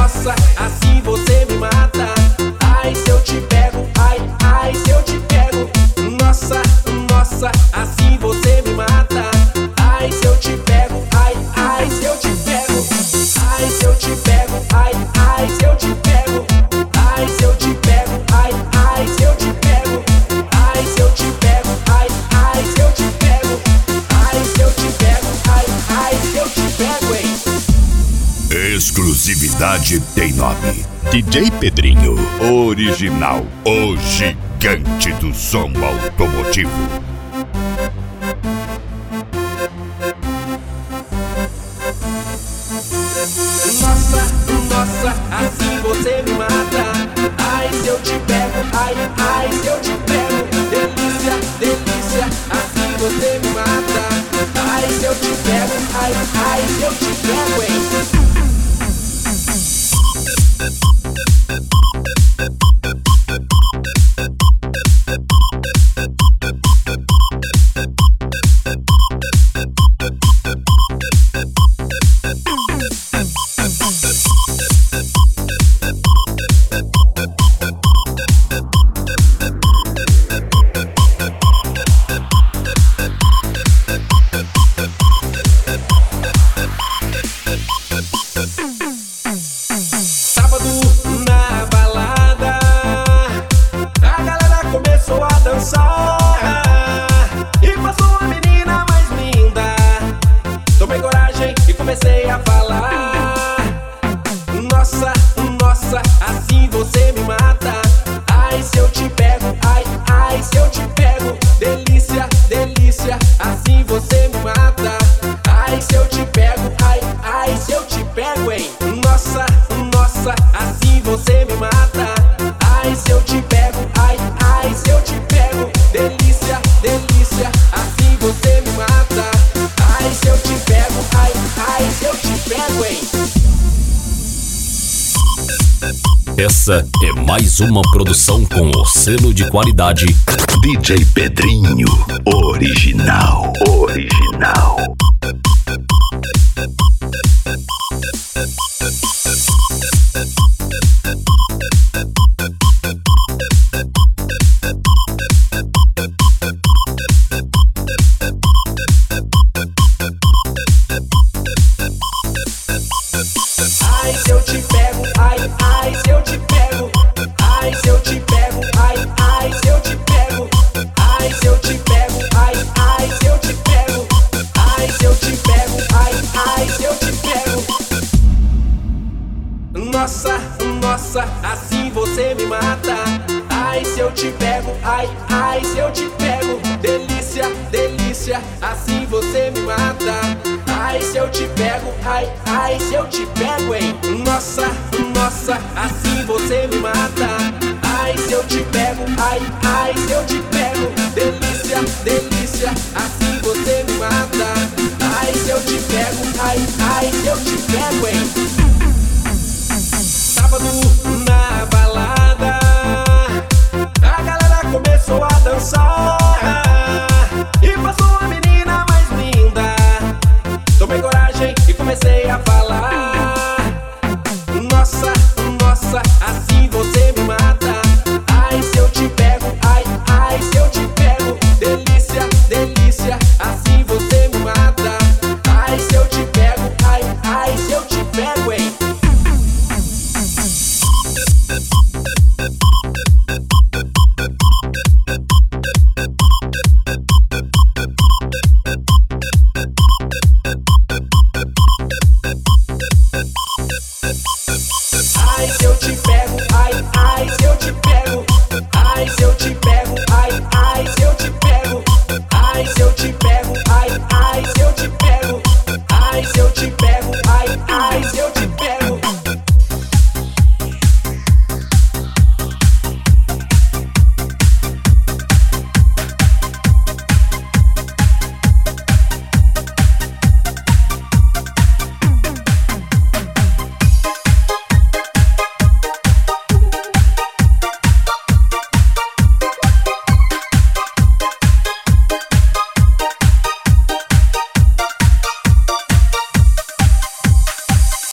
nossa, assim você me mata. Ai, se eu te pego, ai, ai, se eu te pego. Nossa, nossa, assim você me mata. Ai, se eu te pego, ai, ai, se eu te pego. Ai, se eu te pego, ai, ai, se eu te pego. Ai, se eu te pego, ai, ai, se eu te pego. Ai, se eu te pego, ai, ai, se eu te pego. Ai, se eu te pego, ai, ai, se eu te pego, hein? Exclusividade tem nome: DJ Pedrinho, original, o gigante do som automotivo. Nossa, nossa, assim você me mata. Ai, se eu te pego, ai, ai, se eu te pego. Delícia, delícia, assim você me mata. Ai, se eu te pego, ai, ai, se eu te pego, hein? Comecei a falar. Nossa, nossa, assim você me mata. Ai, se eu te pego, ai, ai, se eu te pego. Delícia, delícia, assim você me mata. Ai, se eu te pego, ai, ai, se eu te pego, hein? Nossa, nossa, assim você me mata. Ai, se eu te pego, ai, ai, se eu te pego. Delícia, delícia, assim você me mata. Ai, se eu te pego, ai, ai, se eu te pego, hein? Essa é mais uma produção com o selo de qualidade DJ Pedrinho, original, original. Ai, se eu te pego, ai, ai, se eu te pego. Ai, se eu te pego, ai, ai, se eu te pego. Ai, se eu te pego, ai, ai, se eu te pego. Ai, se eu te pego, ai, ai, se eu te pego. Nossa, nossa, assim você me mata. Ai, se eu te pego, ai, ai, se eu te pego. Delícia, delícia, assim você me mata. Ai, se eu te pego, ai, ai, se eu te pego, hein? Nossa, nossa, assim você me mata. Ai, se eu te pego, ai, ai, se eu te pego. Delícia, delícia, assim você me mata. Ai, se eu te pego, ai, ai, se eu te pego, hein? Sábado na balada, a galera começou a dançar e passou a menina mais linda. Tomei coragem e comecei a falar. Nossa, nossa, assim você me mata. Ai, se eu te pego, ai, ai, se eu te pego. Delícia, delícia, assim você me mata. Ai, se eu te pego, ai, ai, se eu te pego, hein? Ai, se eu te pego, ai, ai, se eu te pego. Ai, se eu te pego, ai, ai, se eu te pego. Ai, se eu te pego, ai, ai, se eu te pego. Ai, se eu te pego, ai, ai, se eu